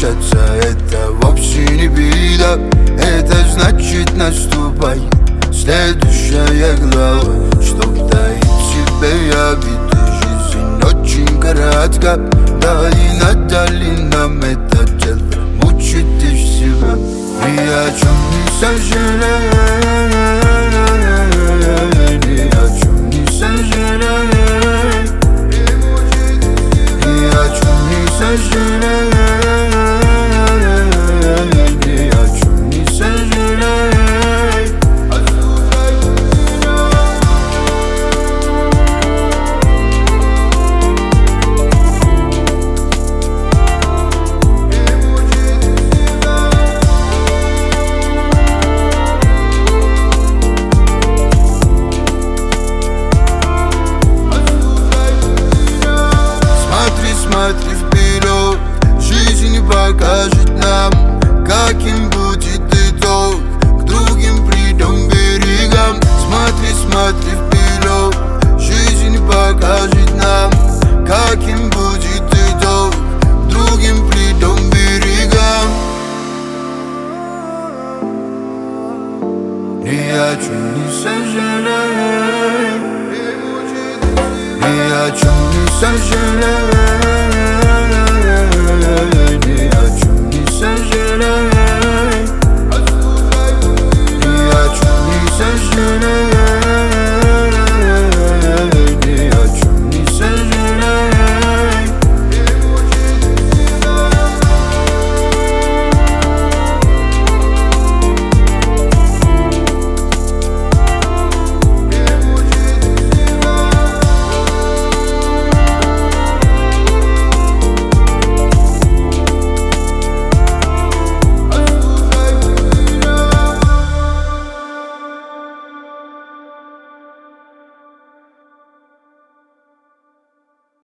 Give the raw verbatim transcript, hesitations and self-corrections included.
прощаться, это вовсе не беда. Это значит наступает следующая глава. Чтоб таить себе обиды, жизнь очень коротка. Да и надали нам это дело, мучить лишь себя. Ни о чем не сожалей, ни о чем не сожалей, ни о чем не сожалей, ни о чем не сожалей. Смотри вперед, жизнь покажет нам, каким будет итог. К другим придем берегам. Смотри, смотри вперед, жизнь покажет нам, каким будет итог. К другим придем берегам. Ни о чем не сожалей, ни о чем не сожалей.